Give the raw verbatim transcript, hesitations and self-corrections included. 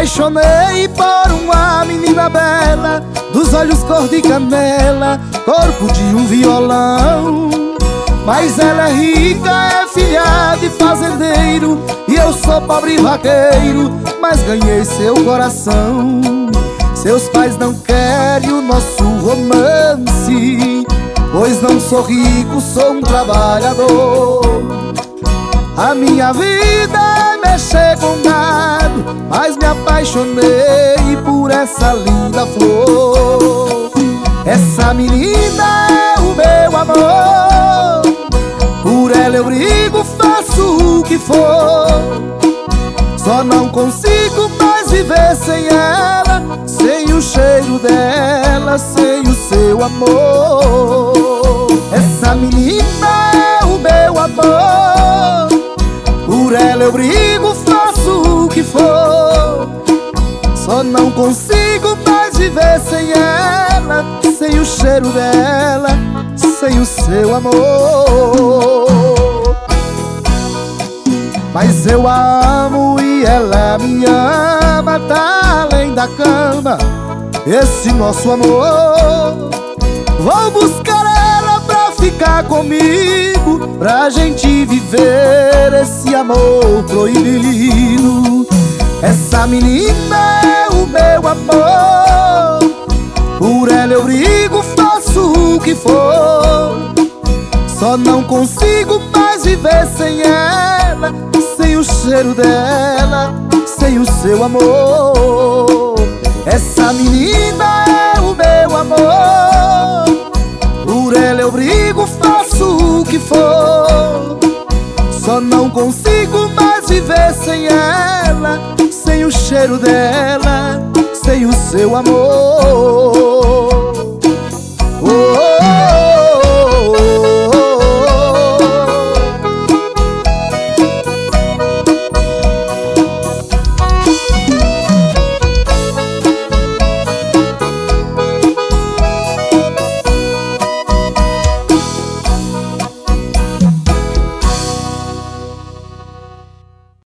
apaixonei por uma menina bela, dos olhos cor de canela, corpo de um violão. Mas ela é rica, é filha de fazendeiro, e eu sou pobre vaqueiro, mas ganhei seu coração. Seus pais não querem o nosso romance, pois não sou rico, sou um trabalhador. A minha vida é mexer com gado, mas me apaixonei por essa linda flor. Essa menina é o meu amor, por ela eu brigo, faço o que for. Só não consigo mais viver sem ela, sem o cheiro dela, sem o seu amor. Essa menina é o meu amor, por ela eu brigo, faço o que for. Só não consigo mais viver sem ela, sem o cheiro dela, sem o seu amor. Mas eu a amo e ela me ama, tá além da cama esse nosso amor. Vou buscar ela pra ficar comigo, pra gente viver esse amor proibido. Essa menina é o meu amor, por ela eu brigo, faço o que for. Só não consigo mais viver sem ela, sem o cheiro dela, sem o seu amor. Essa menina é o meu amor, por ela eu brigo, faço o que for. Só não consigo mais viver sem ela, sem o cheiro dela, sem o seu amor.